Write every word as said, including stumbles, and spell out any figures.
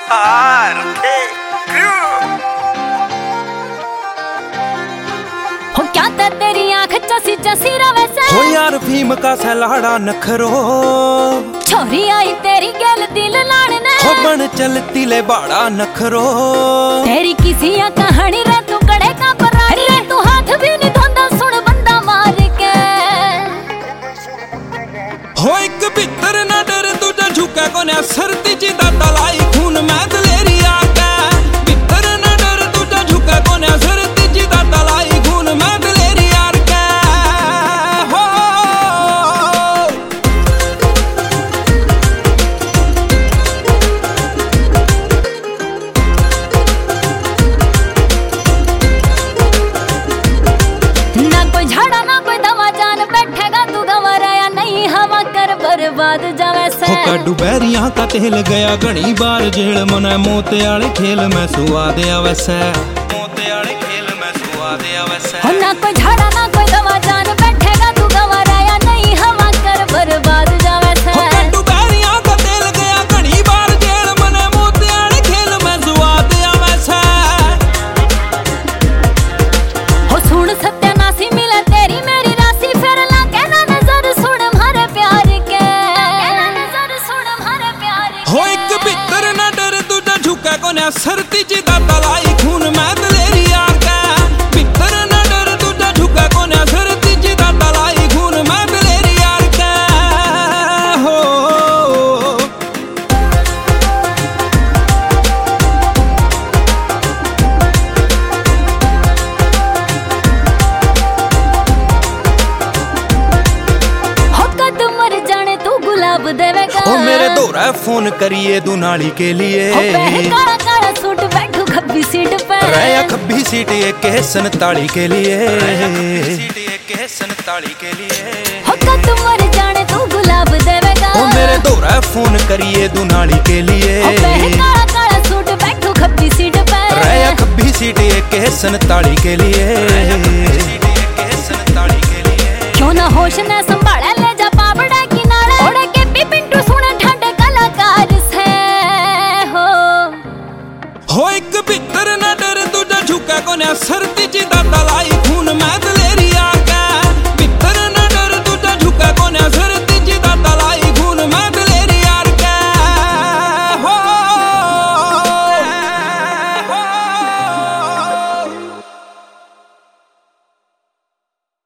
R A हो क्या ते तेरी आँख चसी चसी रवे से हो यार भीम का सलाड़ा नखरो छोरी आई तेरी गल दिल लाड़ने हो बन चलती ले बाड़ा नखरो तेरी किसी या कहानी रे तू कड़े का परा रे तू हाथ भी नहीं धोंदा सुन बंदा मार के हो एक भीतर ना डर तुझा झुका कोने सरती जिदा तलाई खून मैं दलेरी आके भीतर ना डर तुझा झुका कोने सरती जिदा तलाई खून मैं दलेरी यार के हो ना कोई झाड़ा ना कोई दवा जान बैठेगा तू गंवारा या नहीं हवा कर बर्बाद जावे से हो काडू बैरियां का तेल गया घनी बार जेल मने मोते आले खेल में सुआद आवैसे मोते आले खेल में सुआद आवैसे हो ना कोई झाड़ा ना कोई दवा जान बैठेगा तू गंवारा या नहीं हवा कर बर्बाद जावे से हो काडू बैरियां का तेल गया घनी बार जेल मने मोते आले खेल में सुआद आवैसे हो सुन सत्यानाशी मिले तेरी मेरी राशि फिर लागे ना नजर सुन हमारे प्यार के नजर सुन हमारे प्यार के हो एक भीतर ना डर तुझा झुका कोने सरती जिदा तलाई खून मैं दलेरी यार का भीतर ना डर तुझा झुका कोने सरती जिदा तलाई खून मैं दलेरी यार का हो हो कद मर जाने तू गुलाब देवेगा ओ मेरे दोरा फोन करिए दुनाली के लिए हो पहले काला काला सूट बैठू खब्बी सीट पे रया खब्बी सीट एक है सनताली के लिए सीट एक है सनताली के लिए हो कद मर जाने तू गुलाब देवेगा ओ मेरे दोरा फोन करिए दुनाली के लिए हो पहले काला काला सूट बैठू खब्बी सीट पे रया खब्बी सीट एक है सनताली के लिए